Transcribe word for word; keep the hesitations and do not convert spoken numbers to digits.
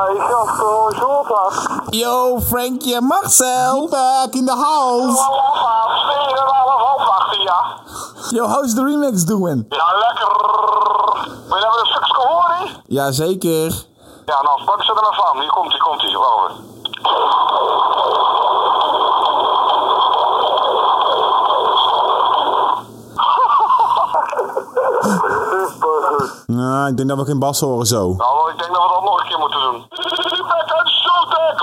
is zelfs gewoon zo wat. Yo, Frankie en Marcel. Back in the house. Half twee en half half acht, ja. Yo, how's the remix doing? Ja, lekker. Wil je even een stukje horen? Jazeker. Ja, nou, pak ze er maar van. Hier komt ie, komt ie. Wacht even. Nou, ik denk dat we geen bas horen zo. Nou, ik denk dat we dat nog een keer moeten doen.